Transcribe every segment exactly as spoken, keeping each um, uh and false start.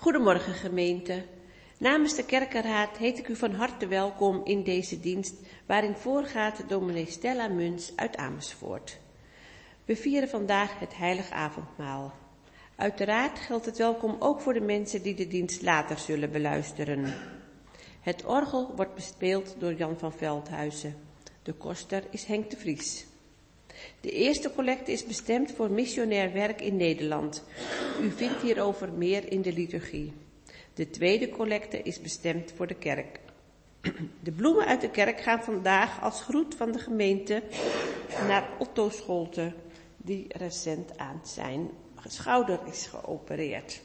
Goedemorgen gemeente. Namens de kerkenraad heet ik u van harte welkom in deze dienst waarin voorgaat dominee Stella Muns uit Amersfoort. We vieren vandaag het heilig avondmaal. Uiteraard geldt het welkom ook voor de mensen die de dienst later zullen beluisteren. Het orgel wordt bespeeld door Jan van Veldhuizen. De koster is Henk de Vries. De eerste collecte is bestemd voor missionair werk in Nederland. U vindt hierover meer in de liturgie. De tweede collecte is bestemd voor de kerk. De bloemen uit de kerk gaan vandaag als groet van de gemeente naar Otto Scholte, die recent aan zijn schouder is geopereerd.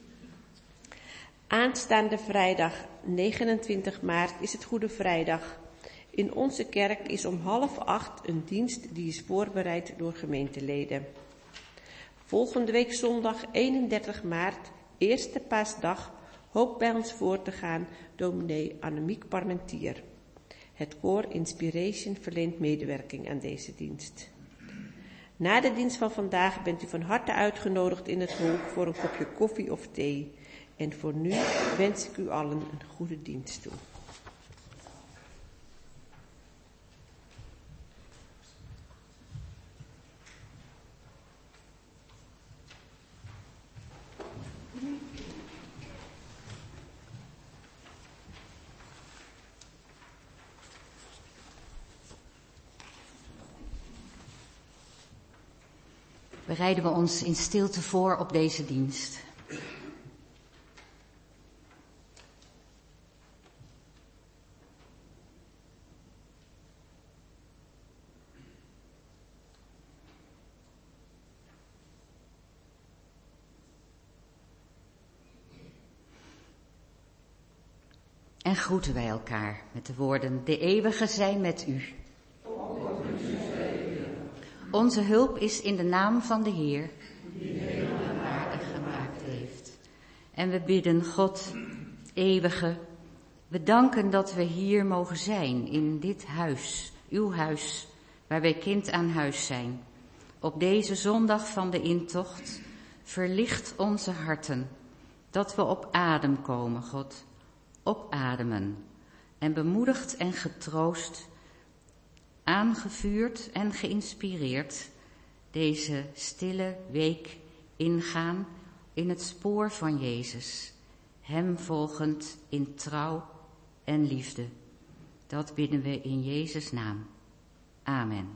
Aanstaande vrijdag negenentwintig maart is het Goede Vrijdag. In onze kerk is om half acht een dienst die is voorbereid door gemeenteleden. Volgende week zondag eenendertig maart, eerste paasdag, hoopt bij ons voor te gaan dominee Annemiek Parmentier. Het koor Inspiration verleent medewerking aan deze dienst. Na de dienst van vandaag bent u van harte uitgenodigd in het hol voor een kopje koffie of thee. En voor nu wens ik u allen een goede dienst toe. Bereiden we ons in stilte voor op deze dienst. En groeten wij elkaar met de woorden: de eeuwige zij met u. Onze hulp is in de naam van de Heer, die de hemel en aarde gemaakt heeft. En we bidden God, eeuwige, we danken dat we hier mogen zijn, in dit huis, uw huis, waar wij kind aan huis zijn. Op deze zondag van de intocht, verlicht onze harten, dat we op adem komen, God, opademen. En bemoedigd en getroost, aangevuurd en geïnspireerd deze stille week ingaan in het spoor van Jezus, hem volgend in trouw en liefde. Dat bidden we in Jezus' naam. Amen.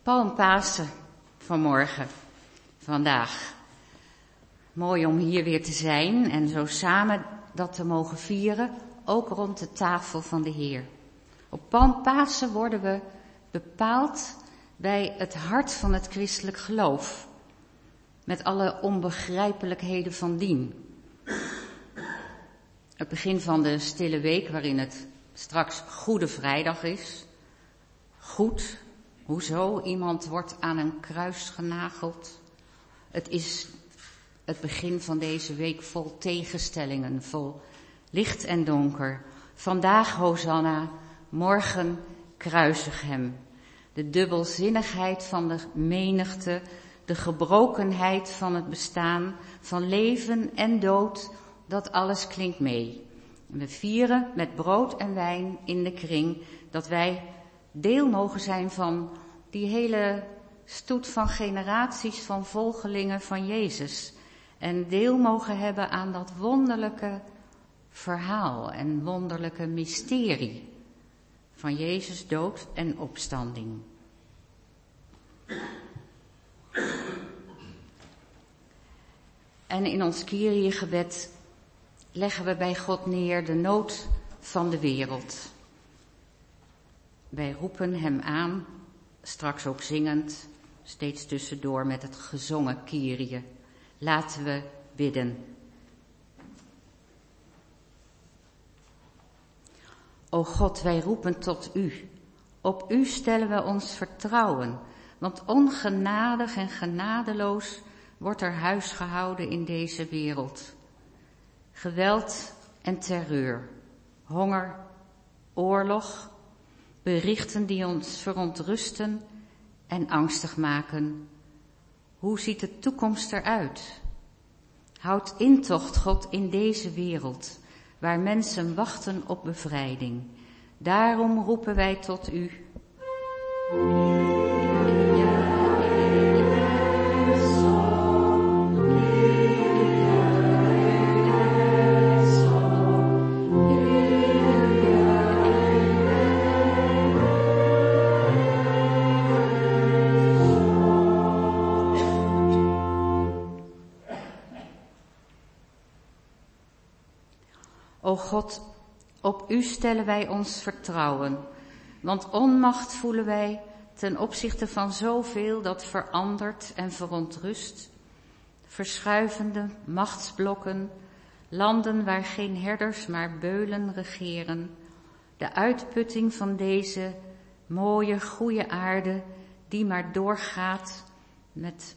Palmpasen vanmorgen, vandaag. Mooi om hier weer te zijn en zo samen dat te mogen vieren, ook rond de tafel van de Heer. Op Palmpasen worden we bepaald bij het hart van het christelijk geloof, met alle onbegrijpelijkheden van dien. Het begin van de stille week, waarin het straks Goede Vrijdag is. Goed, hoezo? Iemand wordt aan een kruis genageld. Het is het begin van deze week vol tegenstellingen, vol licht en donker. Vandaag Hosanna, morgen kruisig hem. De dubbelzinnigheid van de menigte, de gebrokenheid van het bestaan, van leven en dood, dat alles klinkt mee. We vieren met brood en wijn in de kring dat wij deel mogen zijn van die hele stoet van generaties van volgelingen van Jezus. En deel mogen hebben aan dat wonderlijke verhaal en wonderlijke mysterie van Jezus dood en opstanding. En in ons Kyrie-gebed leggen we bij God neer de nood van de wereld. Wij roepen hem aan, straks ook zingend, steeds tussendoor met het gezongen Kyrie. Laten we bidden. O God, wij roepen tot u. Op u stellen we ons vertrouwen, want ongenadig en genadeloos wordt er huis gehouden in deze wereld. Geweld en terreur, honger, oorlog, berichten die ons verontrusten en angstig maken. Hoe ziet de toekomst eruit? Houd intocht, God, in deze wereld, waar mensen wachten op bevrijding. Daarom roepen wij tot u. O God, op u stellen wij ons vertrouwen, want onmacht voelen wij ten opzichte van zoveel dat verandert en verontrust. Verschuivende machtsblokken, landen waar geen herders maar beulen regeren, de uitputting van deze mooie, goede aarde die maar doorgaat met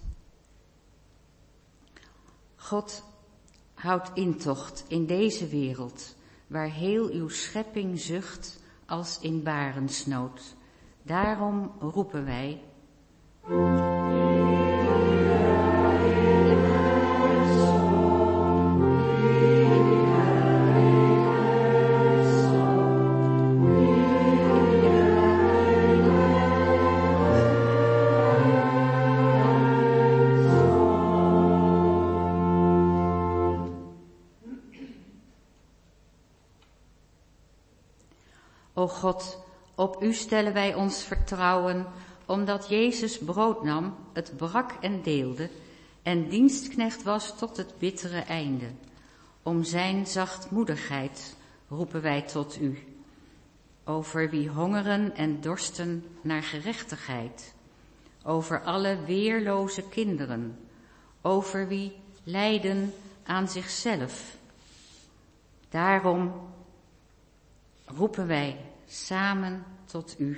God. Houd intocht in deze wereld, waar heel uw schepping zucht als in barensnood. Daarom roepen wij. O God, op u stellen wij ons vertrouwen, omdat Jezus brood nam, het brak en deelde, en dienstknecht was tot het bittere einde. Om zijn zachtmoedigheid roepen wij tot u, over wie hongeren en dorsten naar gerechtigheid, over alle weerloze kinderen, over wie lijden aan zichzelf. Daarom roepen wij samen tot u.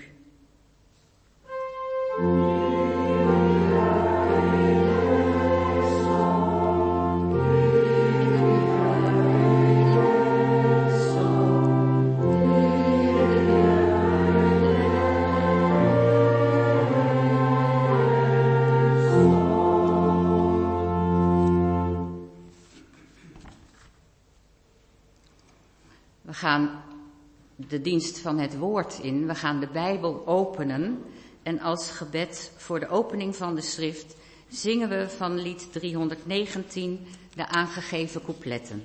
We gaan de dienst van het woord in. We gaan de Bijbel openen en als gebed voor de opening van de schrift zingen we van lied driehonderdnegentien de aangegeven coupletten.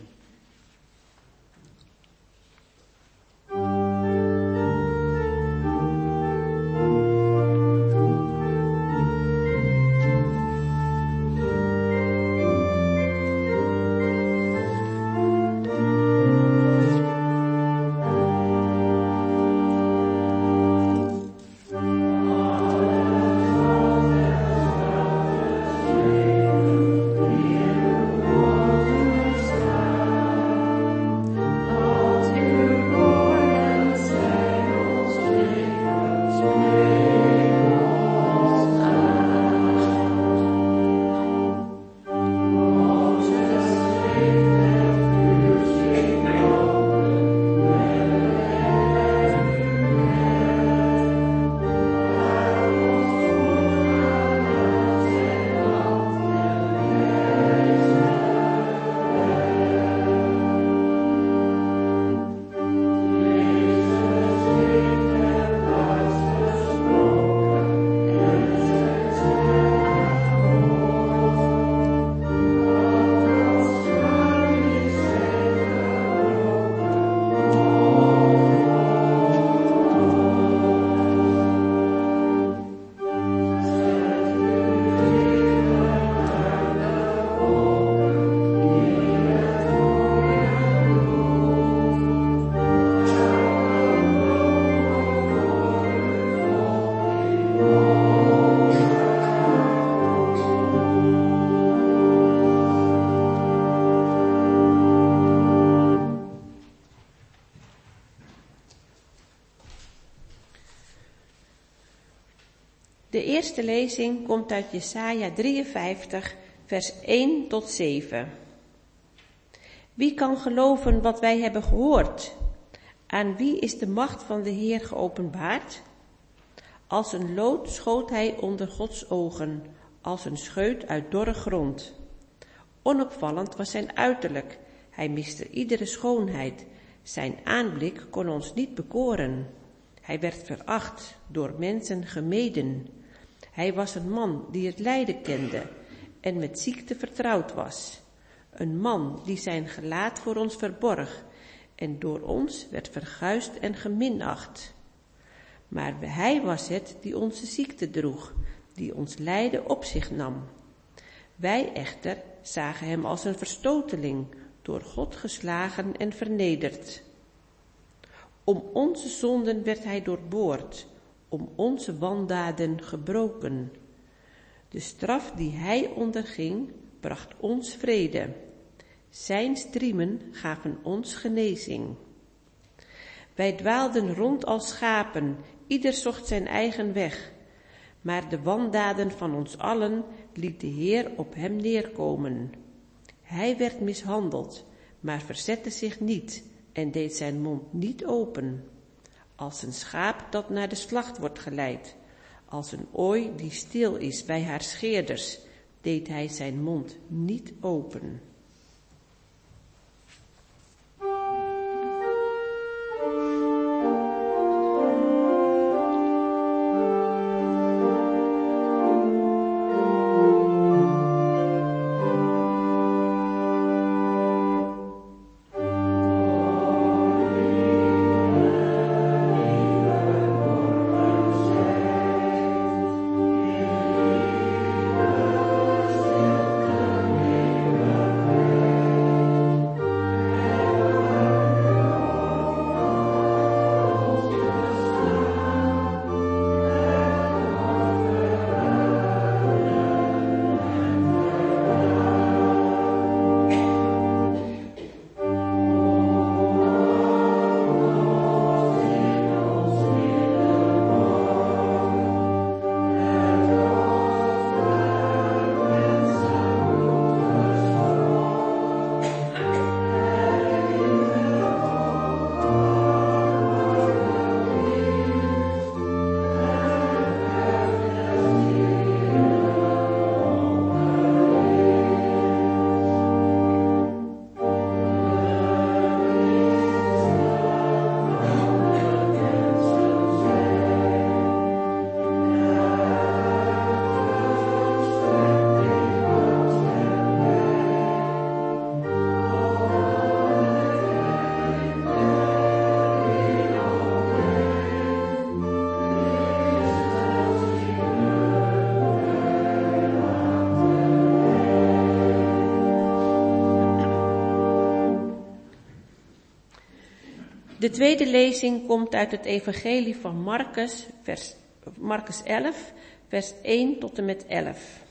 De eerste lezing komt uit Jesaja drieënvijftig, vers één tot zeven. Wie kan geloven wat wij hebben gehoord? Aan wie is de macht van de Heer geopenbaard? Als een lood schoot hij onder Gods ogen, als een scheut uit dorre grond. Onopvallend was zijn uiterlijk, hij miste iedere schoonheid. Zijn aanblik kon ons niet bekoren. Hij werd veracht, door mensen gemeden. Hij was een man die het lijden kende en met ziekte vertrouwd was. Een man die zijn gelaat voor ons verborg en door ons werd verguisd en geminacht. Maar hij was het die onze ziekte droeg, die ons lijden op zich nam. Wij echter zagen hem als een verstoteling, door God geslagen en vernederd. Om onze zonden werd hij doorboord, om onze wandaden gebroken. De straf die hij onderging, bracht ons vrede. Zijn striemen gaven ons genezing. Wij dwaalden rond als schapen, ieder zocht zijn eigen weg. Maar de wandaden van ons allen liet de Heer op hem neerkomen. Hij werd mishandeld, maar verzette zich niet en deed zijn mond niet open. Als een schaap dat naar de slacht wordt geleid, als een ooi die stil is bij haar scheerders, deed hij zijn mond niet open. De tweede lezing komt uit het evangelie van Marcus, vers, Marcus elf, vers één tot en met elf.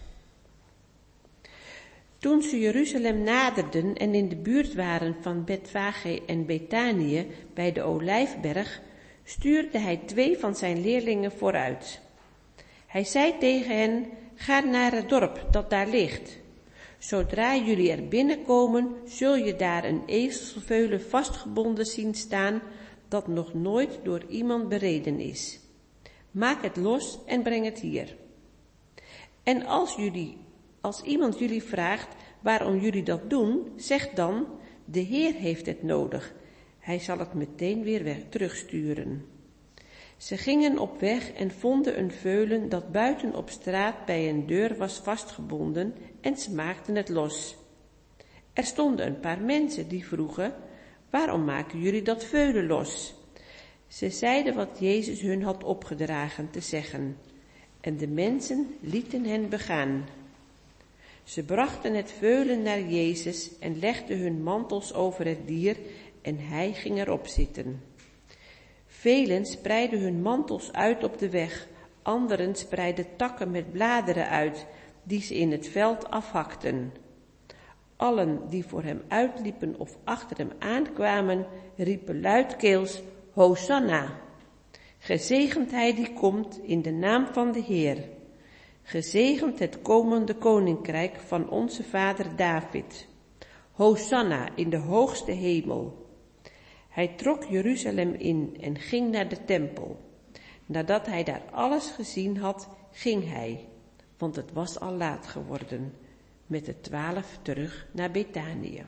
Toen ze Jeruzalem naderden en in de buurt waren van Betfage en Betanië bij de Olijfberg, stuurde hij twee van zijn leerlingen vooruit. Hij zei tegen hen, ga naar het dorp dat daar ligt. Zodra jullie er binnenkomen, zul je daar een ezelsveulen vastgebonden zien staan, dat nog nooit door iemand bereden is. Maak het los en breng het hier. En als jullie, als iemand jullie vraagt waarom jullie dat doen, zeg dan, de Heer heeft het nodig. Hij zal het meteen weer weg terugsturen. Ze gingen op weg en vonden een veulen dat buiten op straat bij een deur was vastgebonden en ze maakten het los. Er stonden een paar mensen die vroegen, waarom maken jullie dat veulen los? Ze zeiden wat Jezus hun had opgedragen te zeggen en de mensen lieten hen begaan. Ze brachten het veulen naar Jezus en legden hun mantels over het dier en hij ging erop zitten. Velen spreidden hun mantels uit op de weg, anderen spreidden takken met bladeren uit, die ze in het veld afhakten. Allen die voor hem uitliepen of achter hem aankwamen, riepen luidkeels, Hosanna! Gezegend hij die komt in de naam van de Heer. Gezegend het komende koninkrijk van onze vader David. Hosanna in de hoogste hemel. Hij trok Jeruzalem in en ging naar de tempel. Nadat hij daar alles gezien had, ging hij, want het was al laat geworden, met de twaalf terug naar Betanië.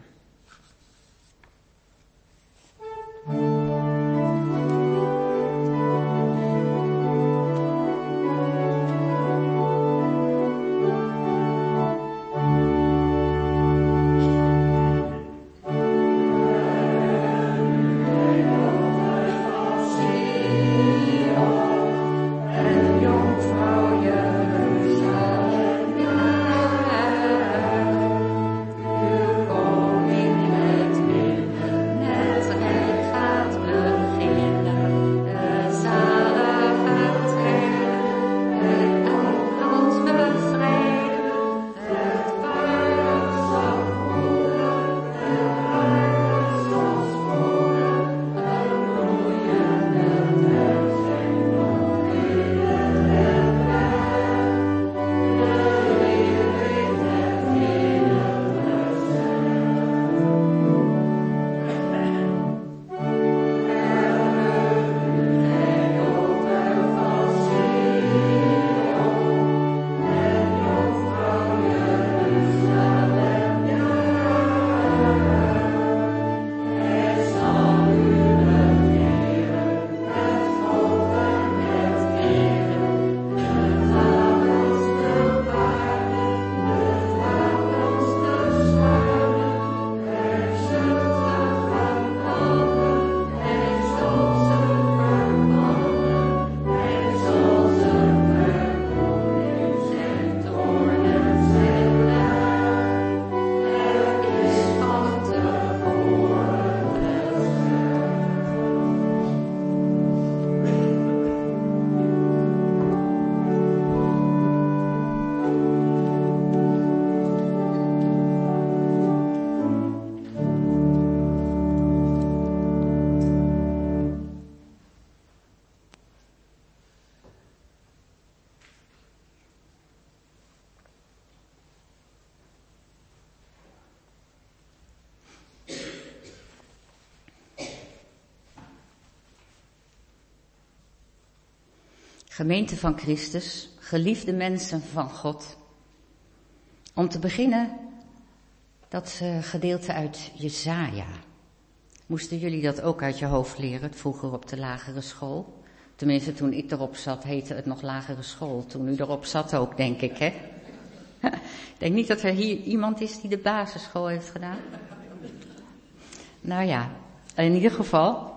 Gemeente van Christus, geliefde mensen van God. Om te beginnen, dat uh, gedeelte uit Jesaja. Moesten jullie dat ook uit je hoofd leren, vroeger op de lagere school? Tenminste, toen ik erop zat, heette het nog lagere school. Toen u erop zat ook, denk ik, hè? Ik denk niet dat er hier iemand is die de basisschool heeft gedaan. Nou ja, in ieder geval...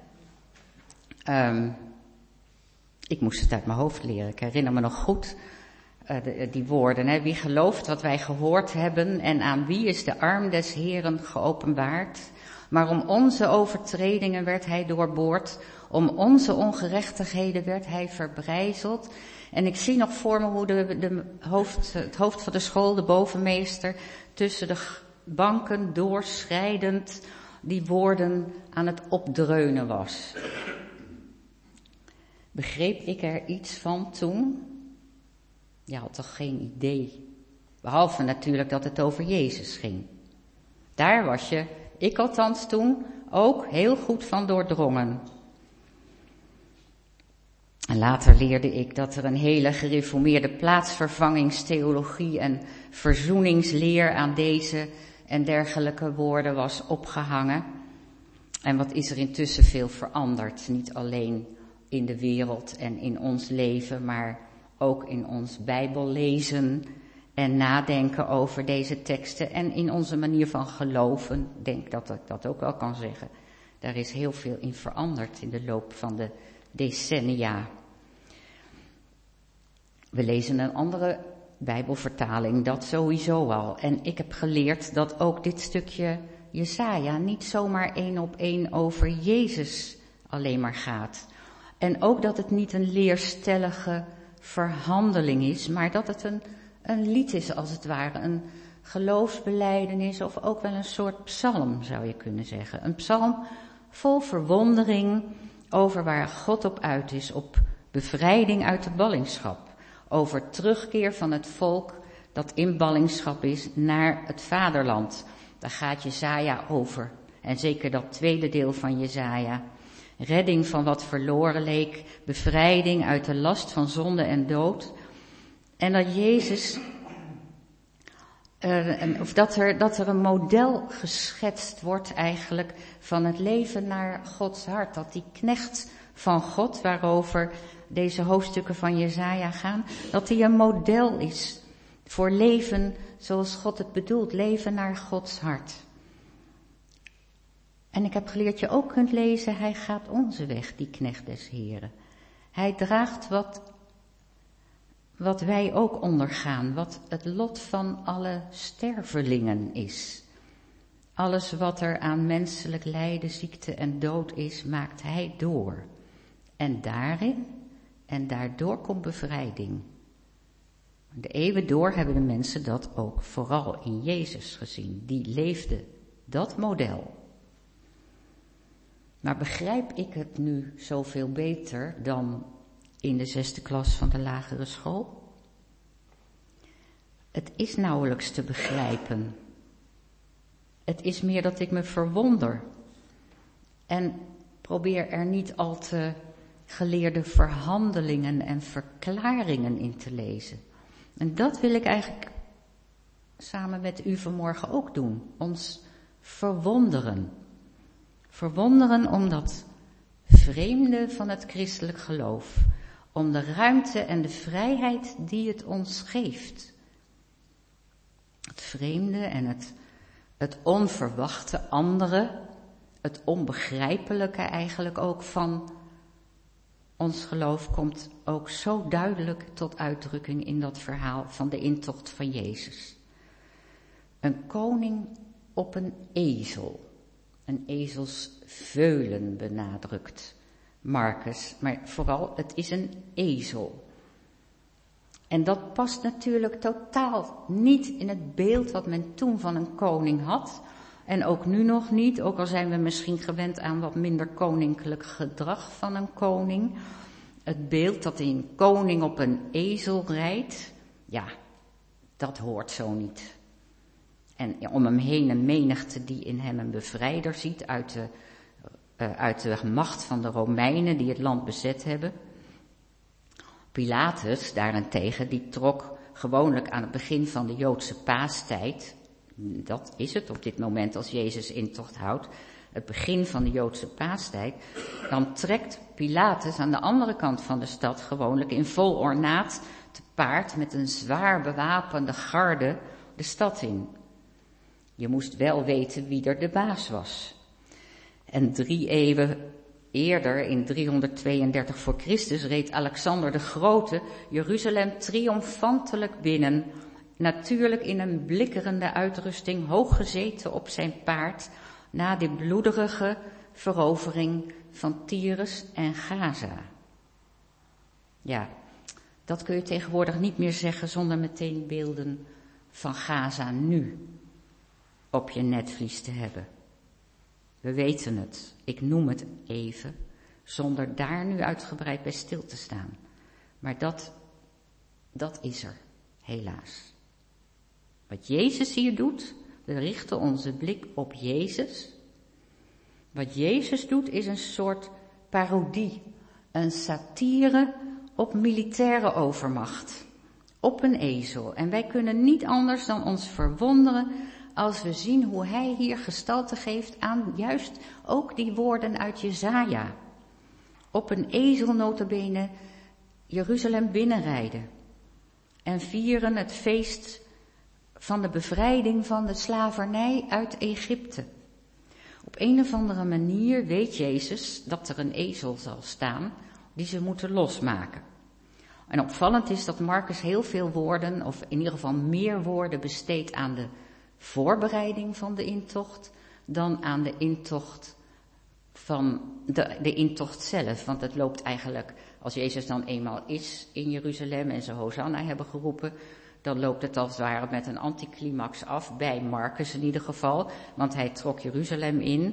Um, ik moest het uit mijn hoofd leren. Ik herinner me nog goed uh, de, die woorden. Hè? Wie gelooft wat wij gehoord hebben en aan wie is de arm des Heeren geopenbaard? Maar om onze overtredingen werd hij doorboord, om onze ongerechtigheden werd hij verbrijzeld. En ik zie nog voor me hoe de, de hoofd, het hoofd van de school, de bovenmeester, tussen de banken doorschrijdend die woorden aan het opdreunen was. Begreep ik er iets van toen? Je had toch geen idee. Behalve natuurlijk dat het over Jezus ging. Daar was je, ik althans toen, ook heel goed van doordrongen. En later leerde ik dat er een hele gereformeerde plaatsvervangingstheologie en verzoeningsleer aan deze en dergelijke woorden was opgehangen. En wat is er intussen veel veranderd, niet alleen in de wereld en in ons leven, maar ook in ons Bijbellezen en nadenken over deze teksten en in onze manier van geloven. Ik denk dat ik dat ook wel kan zeggen. Daar is heel veel in veranderd in de loop van de decennia. We lezen een andere Bijbelvertaling, dat sowieso al. En ik heb geleerd dat ook dit stukje Jesaja niet zomaar één op één over Jezus alleen maar gaat. En ook dat het niet een leerstellige verhandeling is, maar dat het een, een lied is als het ware, een geloofsbelijdenis of ook wel een soort psalm zou je kunnen zeggen. Een psalm vol verwondering over waar God op uit is, op bevrijding uit de ballingschap. Over terugkeer van het volk dat in ballingschap is naar het vaderland. Daar gaat Jesaja over. En zeker dat tweede deel van Jesaja. Redding van wat verloren leek, bevrijding uit de last van zonde en dood. En dat Jezus, uh, of dat er, dat er een model geschetst wordt eigenlijk van het leven naar Gods hart. Dat die knecht van God, waarover deze hoofdstukken van Jesaja gaan, dat die een model is voor leven zoals God het bedoelt, leven naar Gods hart. En ik heb geleerd, je ook kunt lezen, hij gaat onze weg, die knecht des Heren. Hij draagt wat, wat wij ook ondergaan, wat het lot van alle stervelingen is. Alles wat er aan menselijk lijden, ziekte en dood is, maakt hij door. En daarin en daardoor komt bevrijding. De eeuwen door hebben de mensen dat ook vooral in Jezus gezien. Die leefde dat model. Maar begrijp ik het nu zoveel beter dan in de zesde klas van de lagere school? Het is nauwelijks te begrijpen. Het is meer dat ik me verwonder en probeer er niet al te geleerde verhandelingen en verklaringen in te lezen. En dat wil ik eigenlijk samen met u vanmorgen ook doen. Ons verwonderen. Verwonderen om dat vreemde van het christelijk geloof. Om de ruimte en de vrijheid die het ons geeft. Het vreemde en het, het onverwachte andere. Het onbegrijpelijke eigenlijk ook van ons geloof komt ook zo duidelijk tot uitdrukking in dat verhaal van de intocht van Jezus. Een koning op een ezel. Een ezelsveulen benadrukt Marcus, maar vooral het is een ezel. En dat past natuurlijk totaal niet in het beeld wat men toen van een koning had. En ook nu nog niet, ook al zijn we misschien gewend aan wat minder koninklijk gedrag van een koning. Het beeld dat een koning op een ezel rijdt, ja, dat hoort zo niet. En om hem heen een menigte die in hem een bevrijder ziet uit de, uh, uit de macht van de Romeinen die het land bezet hebben. Pilatus daarentegen, die trok gewoonlijk aan het begin van de Joodse paastijd, dat is het op dit moment als Jezus intocht houdt, het begin van de Joodse paastijd, dan trekt Pilatus aan de andere kant van de stad gewoonlijk in vol ornaat te paard met een zwaar bewapende garde de stad in. Je moest wel weten wie er de baas was. En drie eeuwen eerder, in driehonderdtweeëndertig voor Christus, reed Alexander de Grote Jeruzalem triomfantelijk binnen, natuurlijk in een blikkerende uitrusting, hoog gezeten op zijn paard, na de bloederige verovering van Tyrus en Gaza. Ja, dat kun je tegenwoordig niet meer zeggen zonder meteen beelden van Gaza nu op je netvlies te hebben. We weten het, ik noem het even, zonder daar nu uitgebreid bij stil te staan. Maar dat, dat is er, helaas. Wat Jezus hier doet, we richten onze blik op Jezus. Wat Jezus doet is een soort parodie, een satire op militaire overmacht, op een ezel. En wij kunnen niet anders dan ons verwonderen als we zien hoe hij hier gestalte geeft aan juist ook die woorden uit Jesaja. Op een ezel nota bene Jeruzalem binnenrijden en vieren het feest van de bevrijding van de slavernij uit Egypte. Op een of andere manier weet Jezus dat er een ezel zal staan die ze moeten losmaken. En opvallend is dat Marcus heel veel woorden, of in ieder geval meer woorden, besteedt aan de voorbereiding van de intocht dan aan de intocht van de, de intocht zelf. Want het loopt eigenlijk, als Jezus dan eenmaal is in Jeruzalem en ze Hosanna hebben geroepen, dan loopt het als het ware met een anticlimax af, bij Marcus in ieder geval, want hij trok Jeruzalem in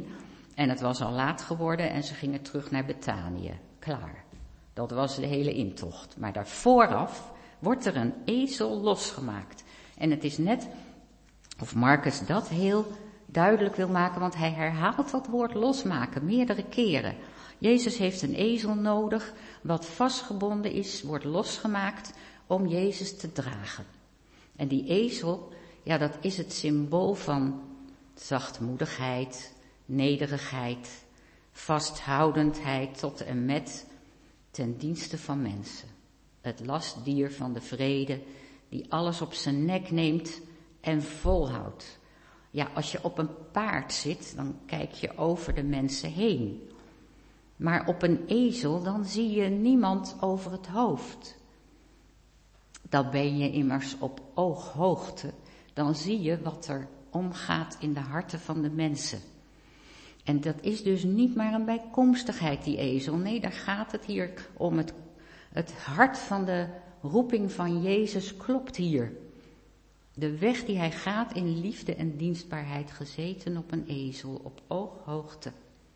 En het was al laat geworden en ze gingen terug naar Betanië. Klaar. Dat was de hele intocht. Maar daar vooraf wordt er een ezel losgemaakt. En het is net of Marcus dat heel duidelijk wil maken, want hij herhaalt dat woord losmaken meerdere keren. Jezus heeft een ezel nodig, wat vastgebonden is, wordt losgemaakt om Jezus te dragen. En die ezel, ja, dat is het symbool van zachtmoedigheid, nederigheid, vasthoudendheid tot en met ten dienste van mensen. Het lastdier van de vrede, die alles op zijn nek neemt en volhoudt. Ja, als je op een paard zit, dan kijk je over de mensen heen. Maar op een ezel, dan zie je niemand over het hoofd. Dan ben je immers op ooghoogte. Dan zie je wat er omgaat in de harten van de mensen. En dat is dus niet maar een bijkomstigheid, die ezel. Nee, daar gaat het hier om. Het, het hart van de roeping van Jezus klopt hier. De weg die hij gaat in liefde en dienstbaarheid, gezeten op een ezel, op ooghoogte.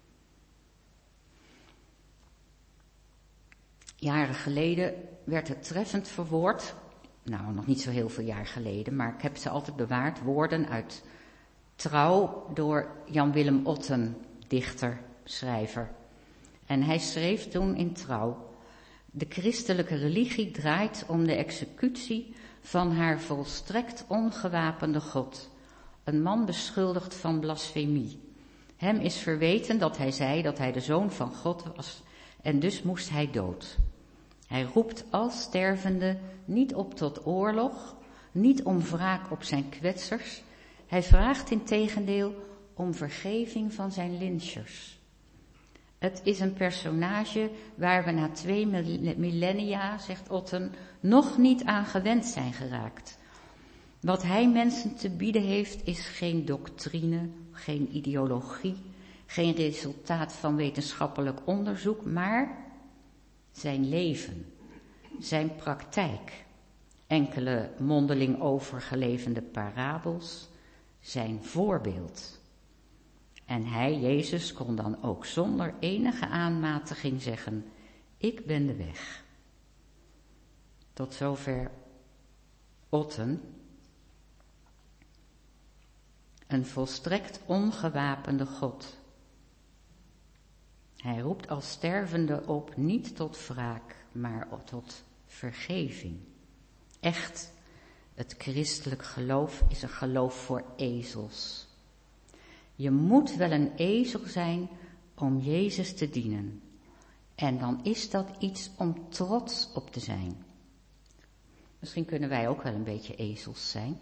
Jaren geleden werd het treffend verwoord, nou nog niet zo heel veel jaar geleden, maar ik heb ze altijd bewaard, woorden uit Trouw door Jan Willem Otten, dichter, schrijver. En hij schreef toen in Trouw: de christelijke religie draait om de executie van haar volstrekt ongewapende God, een man beschuldigd van blasfemie. Hem is verweten dat hij zei dat hij de zoon van God was en dus moest hij dood. Hij roept als stervende niet op tot oorlog, niet om wraak op zijn kwetsers. Hij vraagt integendeel om vergeving van zijn lynchers. Het is een personage waar we na twee millennia, zegt Otten, nog niet aan gewend zijn geraakt. Wat hij mensen te bieden heeft is geen doctrine, geen ideologie, geen resultaat van wetenschappelijk onderzoek, maar zijn leven, zijn praktijk, enkele mondeling overgeleverde parabels, zijn voorbeeld. En hij, Jezus, kon dan ook zonder enige aanmatiging zeggen: ik ben de weg. Tot zover Otten. Een volstrekt ongewapende God. Hij roept als stervende op niet tot wraak, maar tot vergeving. Echt, het christelijk geloof is een geloof voor ezels. Je moet wel een ezel zijn om Jezus te dienen. En dan is dat iets om trots op te zijn. Misschien kunnen wij ook wel een beetje ezels zijn.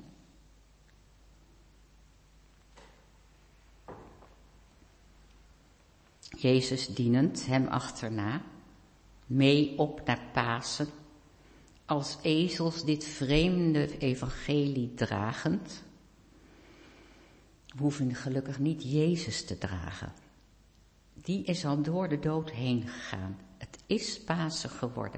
Jezus dienend, hem achterna, mee op naar Pasen, als ezels dit vreemde evangelie dragend. We hoeven gelukkig niet Jezus te dragen. Die is al door de dood heen gegaan. Het is Pasen geworden.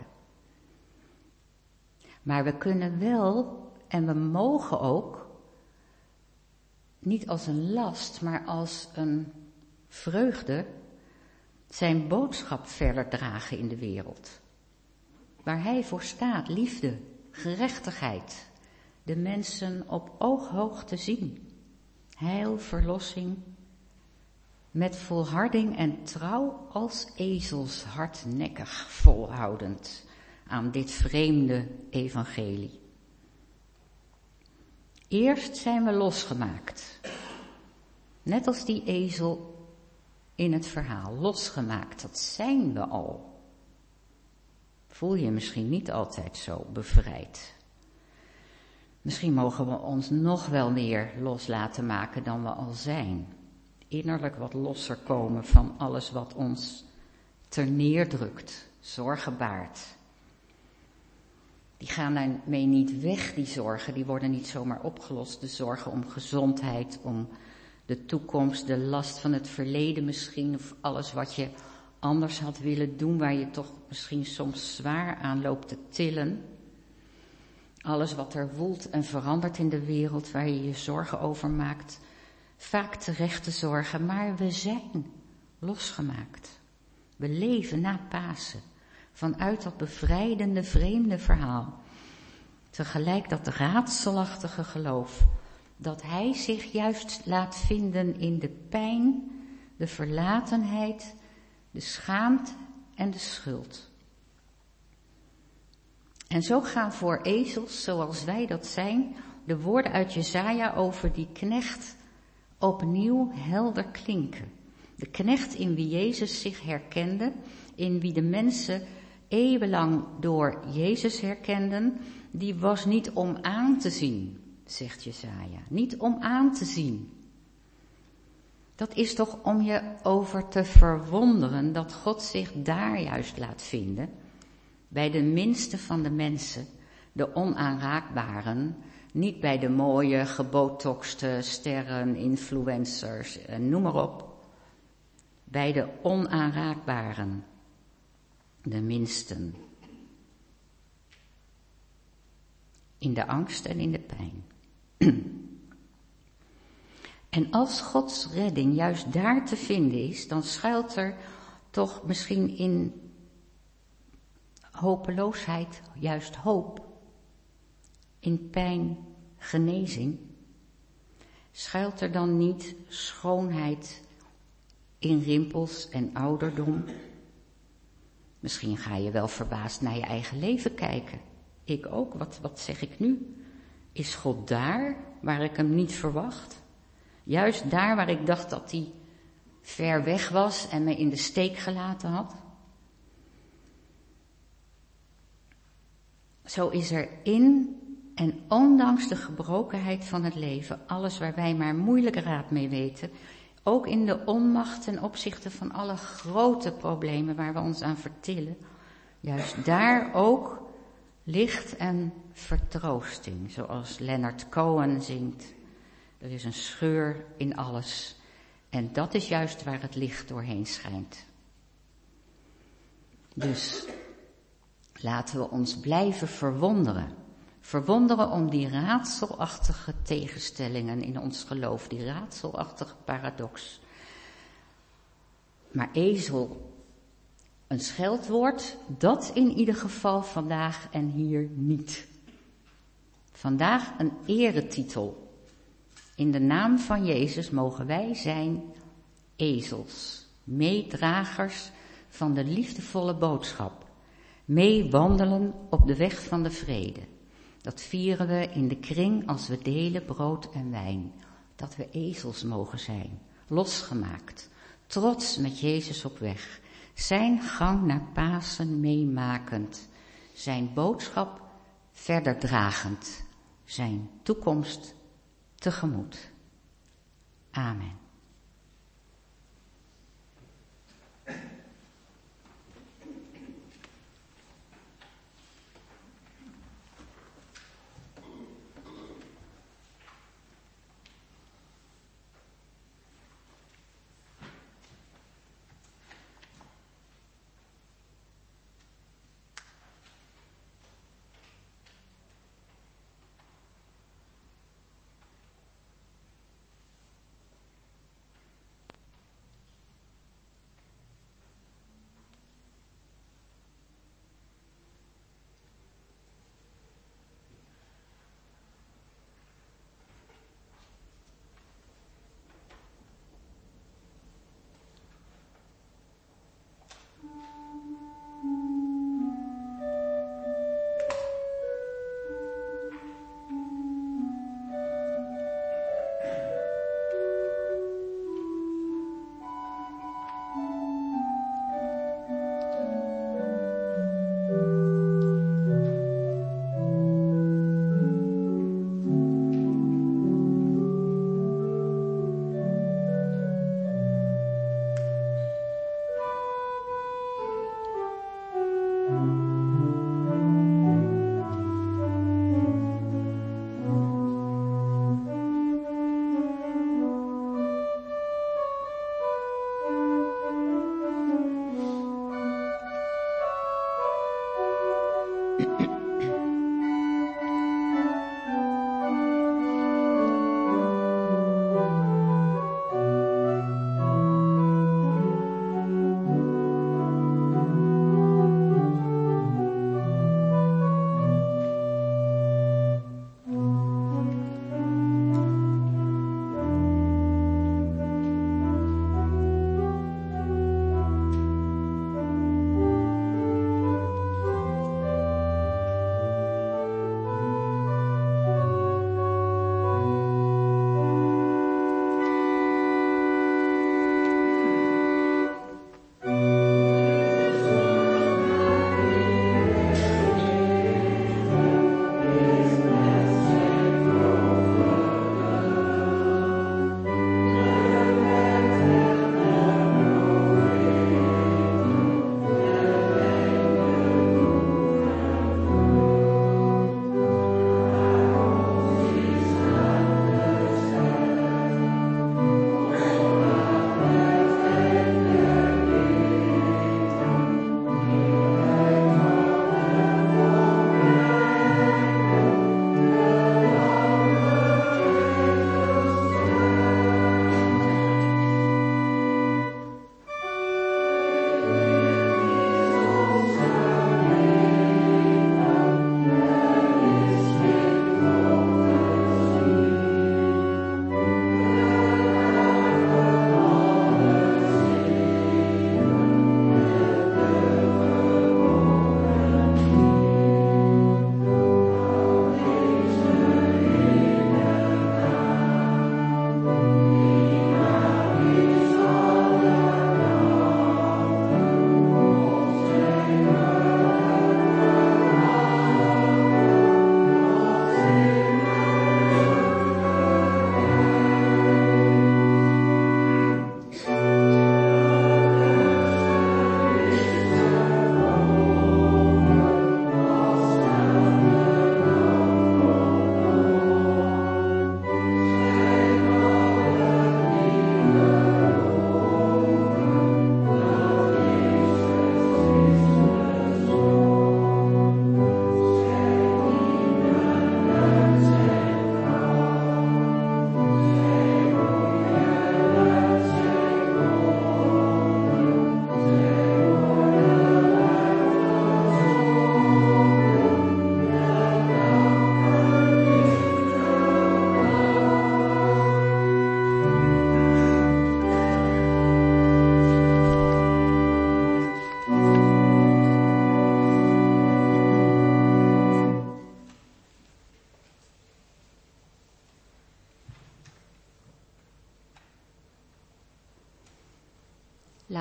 Maar we kunnen wel, en we mogen ook, niet als een last, maar als een vreugde, zijn boodschap verder dragen in de wereld. Waar hij voor staat, liefde, gerechtigheid, de mensen op ooghoogte zien. Heil, verlossing, met volharding en trouw als ezels hardnekkig volhoudend aan dit vreemde evangelie. Eerst zijn we losgemaakt, net als die ezel in het verhaal, losgemaakt, dat zijn we al. Voel je misschien niet altijd zo bevrijd. Misschien mogen we ons nog wel meer los laten maken dan we al zijn. Innerlijk wat losser komen van alles wat ons terneerdrukt, zorgen baart. Die gaan daarmee niet weg, die zorgen, die worden niet zomaar opgelost. De zorgen om gezondheid, om de toekomst, de last van het verleden misschien, of alles wat je anders had willen doen, waar je toch misschien soms zwaar aan loopt te tillen. Alles wat er woelt en verandert in de wereld, waar je je zorgen over maakt. Vaak terechte zorgen, maar we zijn losgemaakt. We leven na Pasen, vanuit dat bevrijdende, vreemde verhaal. Tegelijk dat raadselachtige geloof, dat hij zich juist laat vinden in de pijn, de verlatenheid, de schaamte en de schuld. En zo gaan voor ezels, zoals wij dat zijn, de woorden uit Jesaja over die knecht opnieuw helder klinken. De knecht in wie Jezus zich herkende, in wie de mensen eeuwenlang door Jezus herkenden, die was niet om aan te zien, zegt Jesaja. Niet om aan te zien. Dat is toch om je over te verwonderen dat God zich daar juist laat vinden, bij de minste van de mensen, de onaanraakbaren, niet bij de mooie, gebotoxte sterren, influencers, noem maar op. Bij de onaanraakbaren, de minsten. In de angst en in de pijn. En als Gods redding juist daar te vinden is, dan schuilt er toch misschien in hopeloosheid juist hoop. In pijn genezing. Schuilt er dan niet schoonheid in rimpels en ouderdom? Misschien ga je wel verbaasd naar je eigen leven kijken. Ik ook. Wat, wat zeg ik nu? Is God daar waar ik hem niet verwacht? Juist daar waar ik dacht dat hij ver weg was en me in de steek gelaten had? Zo is er in en ondanks de gebrokenheid van het leven, alles waar wij maar moeilijk raad mee weten, ook in de onmacht ten opzichte van alle grote problemen waar we ons aan vertillen, juist daar ook licht en vertroosting, zoals Leonard Cohen zingt. Er is een scheur in alles en dat is juist waar het licht doorheen schijnt. Dus laten we ons blijven verwonderen. Verwonderen om die raadselachtige tegenstellingen in ons geloof, die raadselachtige paradox. Maar ezel, een scheldwoord, dat in ieder geval vandaag en hier niet. Vandaag een eretitel. In de naam van Jezus mogen wij zijn ezels, meedragers van de liefdevolle boodschap, meewandelen op de weg van de vrede. Dat vieren we in de kring als we delen brood en wijn. Dat we ezels mogen zijn, losgemaakt, trots met Jezus op weg. Zijn gang naar Pasen meemakend, zijn boodschap verder dragend, zijn toekomst tegemoet. Amen.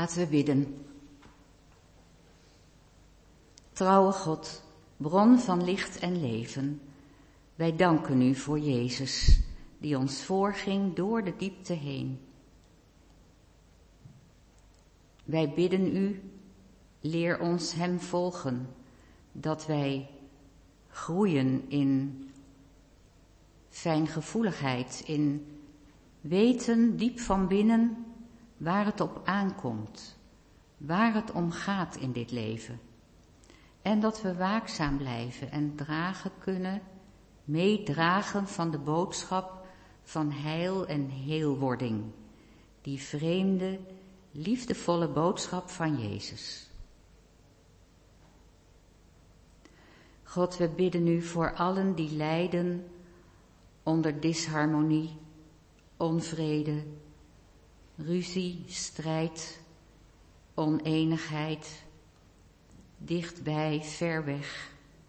Laten we bidden. Trouwe God, bron van licht en leven, wij danken u voor Jezus, die ons voorging door de diepte heen. Wij bidden u, leer ons hem volgen, dat wij groeien in fijngevoeligheid, in weten diep van binnen waar het op aankomt, waar het om gaat in dit leven. En dat we waakzaam blijven en dragen kunnen, meedragen van de boodschap van heil en heelwording, die vreemde, liefdevolle boodschap van Jezus. God, we bidden u voor allen die lijden onder disharmonie, onvrede, ruzie, strijd, oneenigheid, dichtbij, ver weg.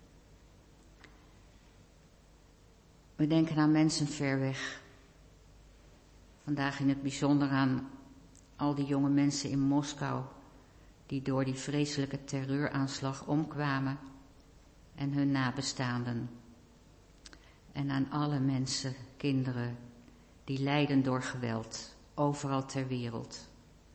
We denken aan mensen ver weg. Vandaag in het bijzonder aan al die jonge mensen in Moskou die door die vreselijke terreuraanslag omkwamen en hun nabestaanden. En aan alle mensen, kinderen, die lijden door geweld, overal ter wereld.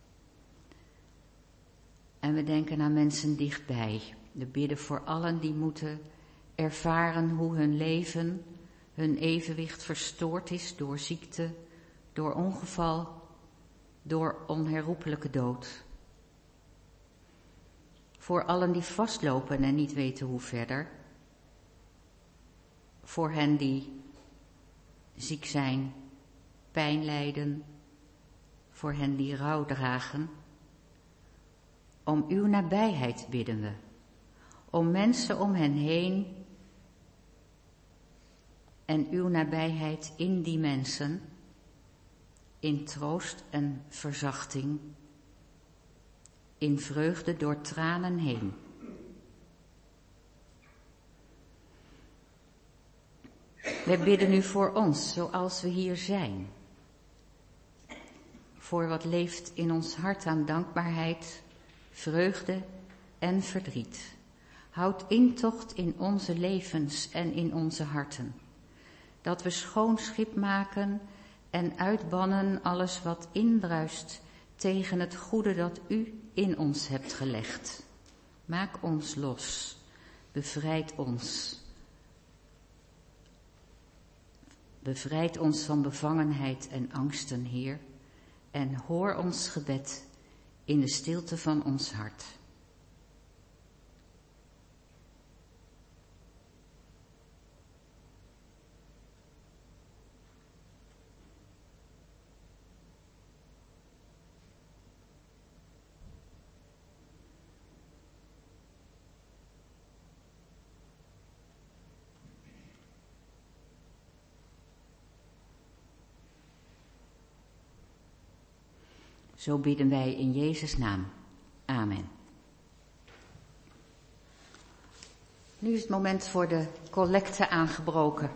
En we denken aan mensen dichtbij. We bidden voor allen die moeten ervaren hoe hun leven, hun evenwicht verstoord is door ziekte, door ongeval, door onherroepelijke dood. Voor allen die vastlopen en niet weten hoe verder. Voor hen die ziek zijn, pijn lijden, voor hen die rouw dragen. Om uw nabijheid bidden we, om mensen om hen heen en uw nabijheid in die mensen, in troost en verzachting, in vreugde door tranen heen. Wij bidden u voor ons, zoals we hier zijn. Voor wat leeft in ons hart aan dankbaarheid, vreugde en verdriet. Houd intocht in onze levens en in onze harten. Dat we schoon schip maken en uitbannen alles wat indruist tegen het goede dat u in ons hebt gelegd. Maak ons los, bevrijd ons. Bevrijd ons van bevangenheid en angsten, Heer, en hoor ons gebed in de stilte van ons hart. Zo bidden wij in Jezus' naam. Amen. Nu is het moment voor de collecte aangebroken.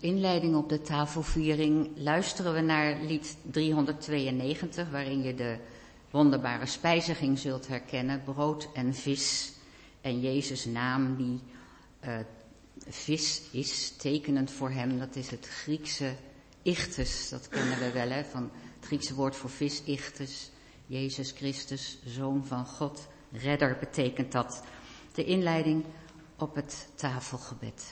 inleiding op de tafelviering luisteren we naar lied driehonderdtweeënnegentig, waarin je de wonderbare spijziging zult herkennen, brood en vis. En Jezus' naam die uh, vis is, tekenend voor hem, dat is het Griekse ichthus, dat kennen we wel, hè, van het Griekse woord voor vis, ichthus. Jezus Christus, Zoon van God, redder betekent dat. De inleiding op het tafelgebed.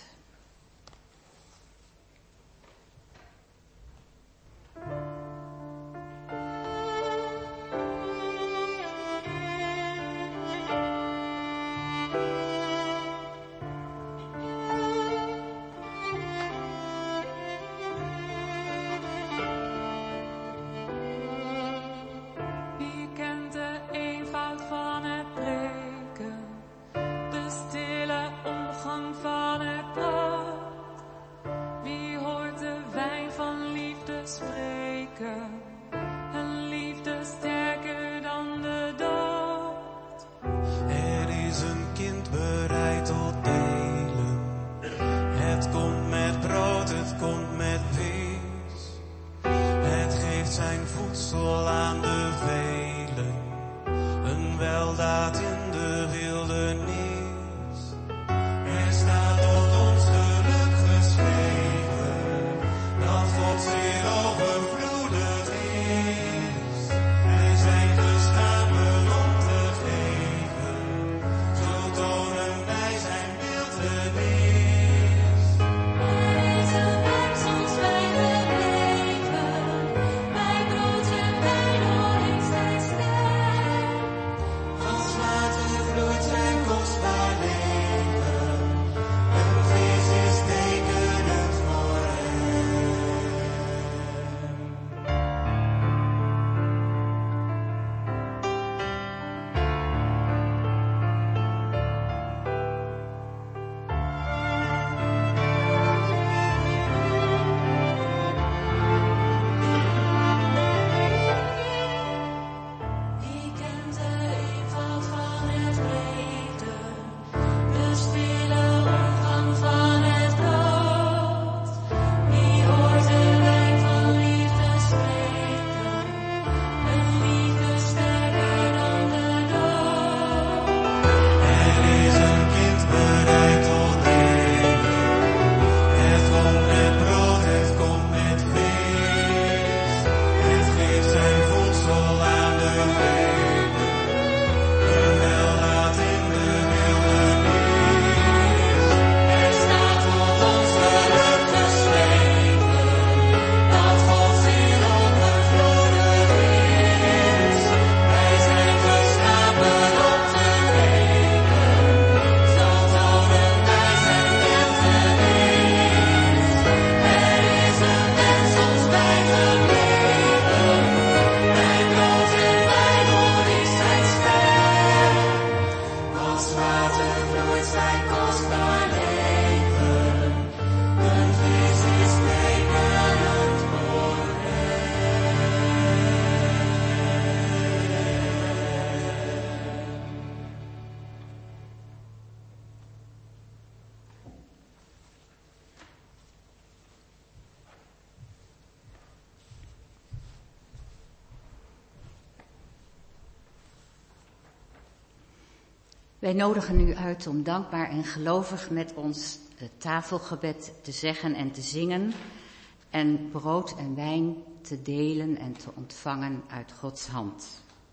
Wij nodigen u uit om dankbaar en gelovig met ons het tafelgebed te zeggen en te zingen en brood en wijn te delen en te ontvangen uit Gods hand.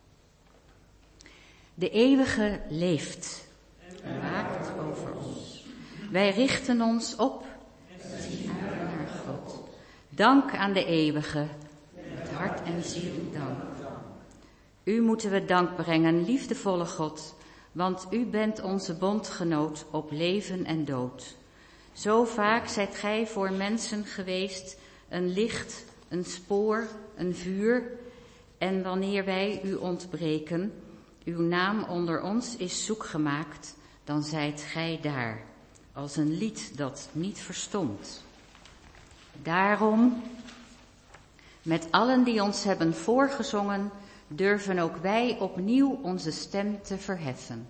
De eeuwige leeft en waakt over ons. Wij richten ons op en zien uit naar God. Dank aan de eeuwige, met hart en ziel dank. U moeten we dank brengen, liefdevolle God, want u bent onze bondgenoot op leven en dood. Zo vaak zijt gij voor mensen geweest, een licht, een spoor, een vuur. En wanneer wij u ontbreken, uw naam onder ons is zoek gemaakt, dan zijt gij daar, als een lied dat niet verstomt. Daarom, met allen die ons hebben voorgezongen, durven ook wij opnieuw onze stem te verheffen.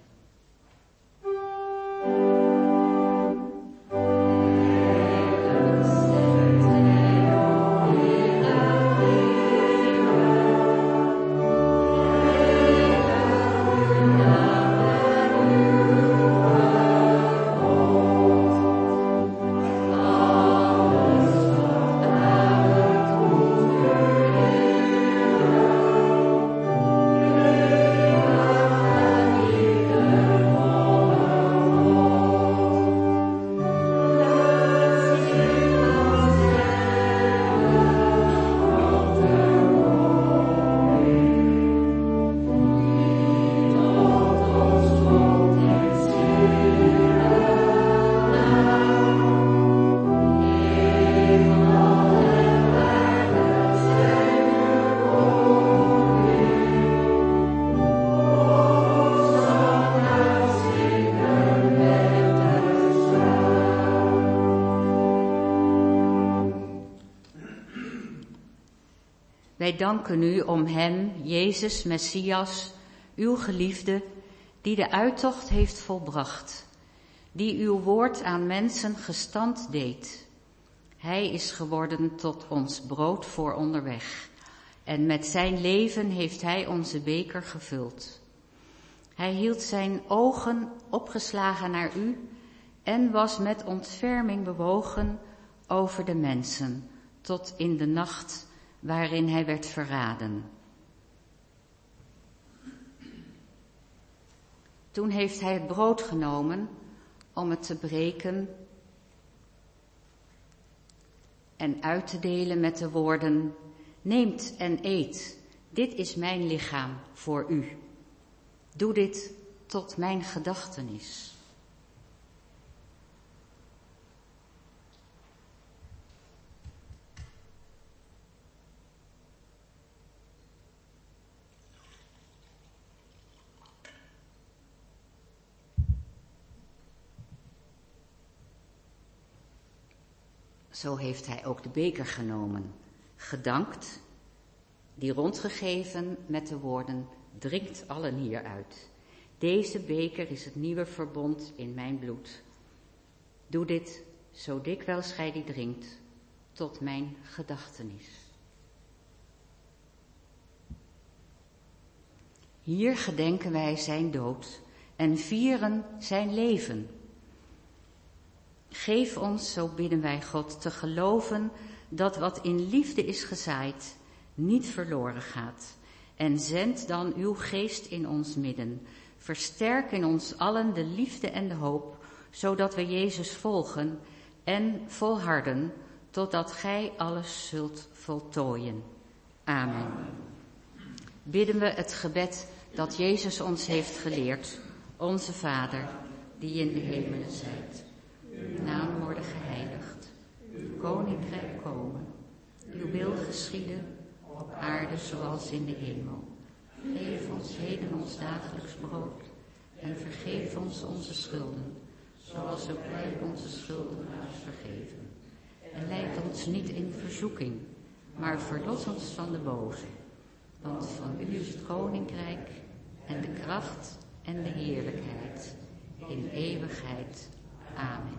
Heilige Wij danken u om hem, Jezus, Messias, uw geliefde, die de uittocht heeft volbracht, die uw woord aan mensen gestand deed. Hij is geworden tot ons brood voor onderweg en met zijn leven heeft hij onze beker gevuld. Hij hield zijn ogen opgeslagen naar u en was met ontferming bewogen over de mensen, tot in de nacht waarin hij werd verraden. Toen heeft hij het brood genomen om het te breken en uit te delen met de woorden: neemt en eet, dit is mijn lichaam voor u. Doe dit tot mijn gedachtenis. Zo heeft hij ook de beker genomen, gedankt, die rondgegeven met de woorden: drinkt allen hieruit. Deze beker is het nieuwe verbond in mijn bloed. Doe dit, zo dikwijls gij die drinkt, tot mijn gedachtenis. Hier gedenken wij zijn dood en vieren zijn leven. Geef ons, zo bidden wij God, te geloven dat wat in liefde is gezaaid niet verloren gaat. En zend dan uw geest in ons midden. Versterk in ons allen de liefde en de hoop, zodat we Jezus volgen en volharden, totdat gij alles zult voltooien. Amen. Bidden we het gebed dat Jezus ons heeft geleerd. Onze Vader, die in de hemelen zijt. Uw naam worden geheiligd, uw koninkrijk komen, uw wil geschieden, op aarde zoals in de hemel. Geef ons heden ons dagelijks brood en vergeef ons onze schulden, zoals ook wij onze schuldenaars vergeven. En leid ons niet in verzoeking, maar verlos ons van de boze. Want van u is het koninkrijk en de kracht en de heerlijkheid in eeuwigheid. Amen.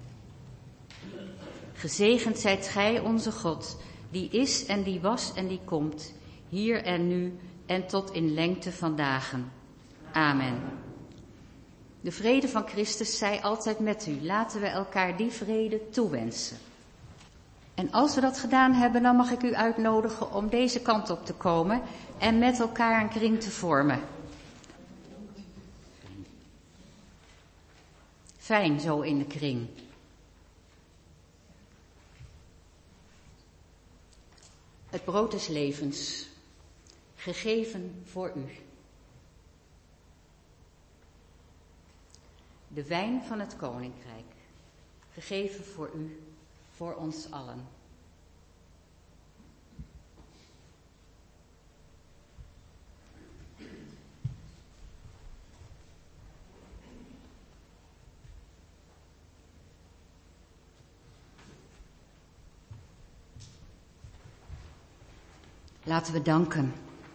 Gezegend zijt gij, onze God, die is en die was en die komt, hier en nu en tot in lengte van dagen. Amen. De vrede van Christus zij altijd met u. Laten we elkaar die vrede toewensen. En als we dat gedaan hebben, dan mag ik u uitnodigen om deze kant op te komen en met elkaar een kring te vormen. Fijn zo in de kring. Het brood des levens, gegeven voor u. De wijn van het koninkrijk, gegeven voor u, voor ons allen. Laten we danken.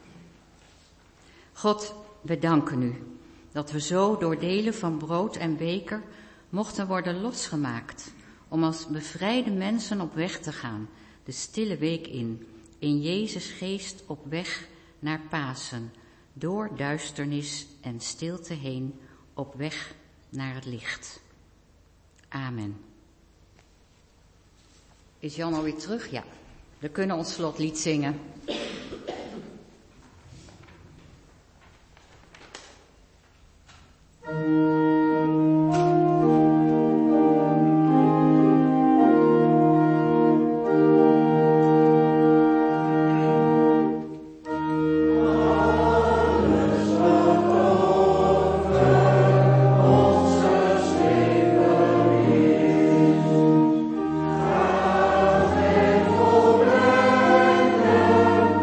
God, we danken u dat we zo door delen van brood en beker mochten worden losgemaakt om als bevrijde mensen op weg te gaan, de stille week in, in Jezus geest op weg naar Pasen, door duisternis en stilte heen, op weg naar het licht. Amen. Is Jan alweer terug? Ja. We kunnen ons slotlied zingen. Amen.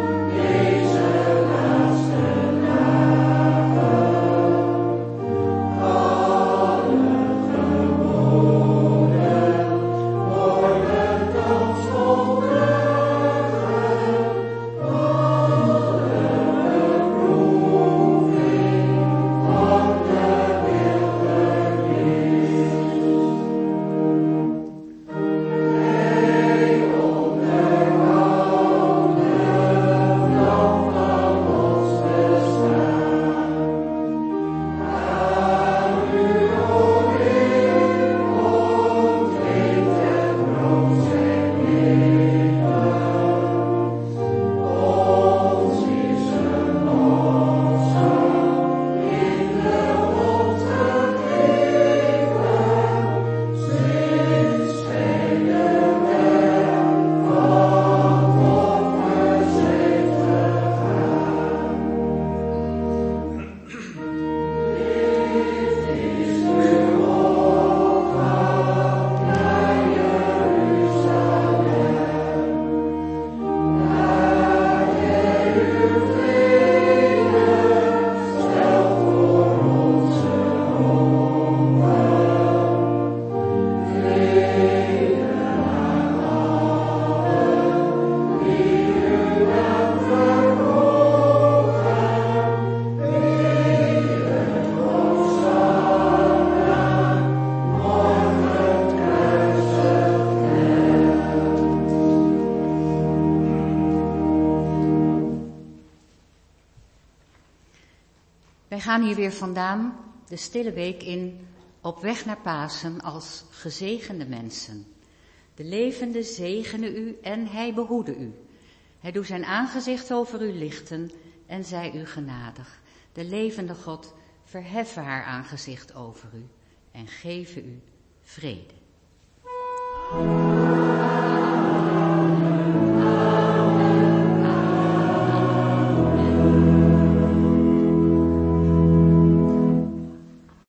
Wij gaan hier weer vandaan de stille week in, op weg naar Pasen als gezegende mensen. De levende zegene u en hij behoede u. Hij doet zijn aangezicht over u lichten en zij u genadig. De levende God verheffen haar aangezicht over u en geven u vrede.